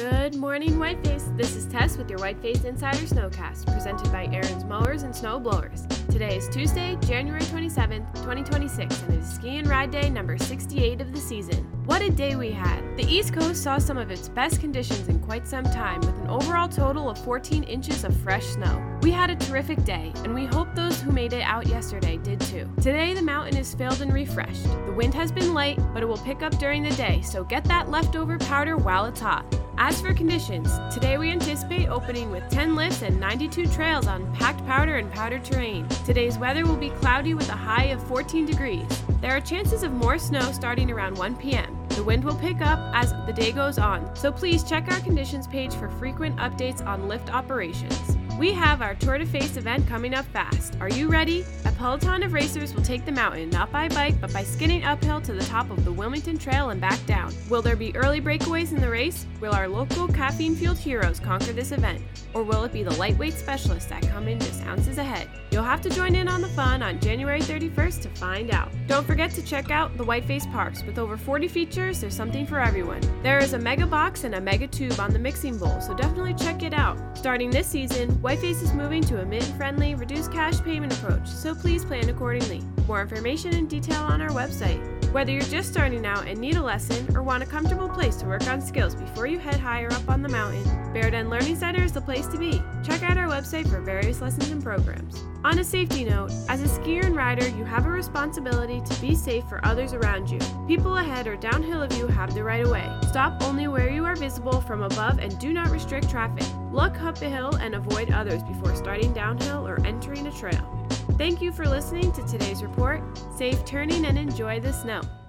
Good morning, Whiteface. This is Tess with your Whiteface Insider Snowcast, presented by Aaron's Mowers and Snow Blowers. Today is Tuesday, January 27th, 2026, and it is Ski and Ride Day number 68 of the season. What a day we had! The East Coast saw some of its best conditions in quite some time, with an overall total of 14 inches of fresh snow. We had a terrific day, and we hope those who made it out yesterday did too. Today, the mountain is filled and refreshed. The wind has been light, but it will pick up during the day, so get that leftover powder while it's hot. As for conditions, today we anticipate opening with 10 lifts and 92 trails on packed powder and powdered terrain. Today's weather will be cloudy with a high of 14 degrees. There are chances of more snow starting around 1 p.m. The wind will pick up as the day goes on, so please check our conditions page for frequent updates on lift operations. We have our Tour de Face event coming up fast. Are you ready? A peloton of racers will take the mountain, not by bike, but by skidding uphill to the top of the Wilmington Trail and back down. Will there be early breakaways in the race? Will our local caffeine-fueled heroes conquer this event? Or will it be the lightweight specialists that come in just ounces ahead? You'll have to join in on the fun on January 31st to find out. Don't forget to check out the Whiteface Parks. With over 40 features, there's something for everyone. There is a mega box and a mega tube on the mixing bowl, so definitely check it out. Starting this season, Whiteface is moving to a mint-friendly, reduced cash payment approach, so please plan accordingly. More information and detail on our website. Whether you're just starting out and need a lesson or want a comfortable place to work on skills before you head higher up on the mountain, Bear Den Learning Center is the place to be. Check out our website for various lessons and programs. On a safety note, as a skier and rider, you have a responsibility to be safe for others around you. People ahead or downhill of you have the right of way. Stop only where you are visible from above and do not restrict traffic. Look up the hill and avoid others before starting downhill or entering a trail. Thank you for listening to today's report. Safe turning and enjoy the snow.